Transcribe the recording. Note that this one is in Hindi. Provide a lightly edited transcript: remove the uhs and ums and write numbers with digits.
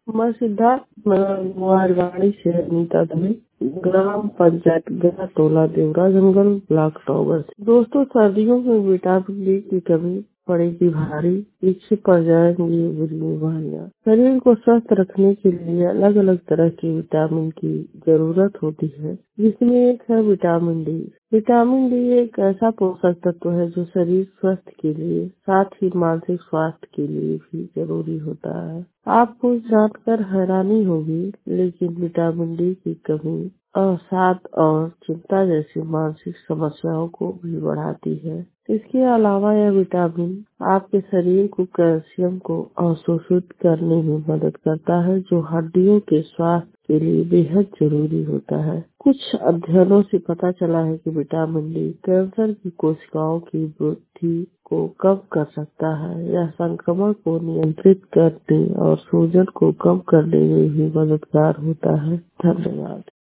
मैं सिद्धार्थ मारवाड़ी से अनीता दवे, ग्राम पंचायत गया टोला देवरा जंगल ब्लॉक टॉवर। दोस्तों, सर्दियों में विटामिन डी की कमी पड़ेगी भारी, पीछे पड़ जाएंगी बुरी बीमारियाँ। शरीर को स्वस्थ रखने के लिए अलग अलग तरह के विटामिन की जरूरत होती है, जिसमें एक है विटामिन डी। विटामिन डी एक ऐसा पोषक तत्व है जो शरीर स्वस्थ के लिए साथ ही मानसिक स्वास्थ्य के लिए भी जरूरी होता है। आपको जानकर हैरानी होगी, लेकिन विटामिन डी की कमी अवसाद और चिंता जैसी मानसिक समस्याओं को भी बढ़ाती है। इसके अलावा यह विटामिन आपके शरीर को कैल्शियम को अवशोषित करने में मदद करता है, जो हड्डियों के स्वास्थ्य के लिए बेहद जरूरी होता है। कुछ अध्ययनों से पता चला है कि विटामिन डी कैंसर की कोशिकाओं की वृद्धि को कम कर सकता है। यह संक्रमण को नियंत्रित करने और सूजन को कम करने में भी मददगार होता है। धन्यवाद।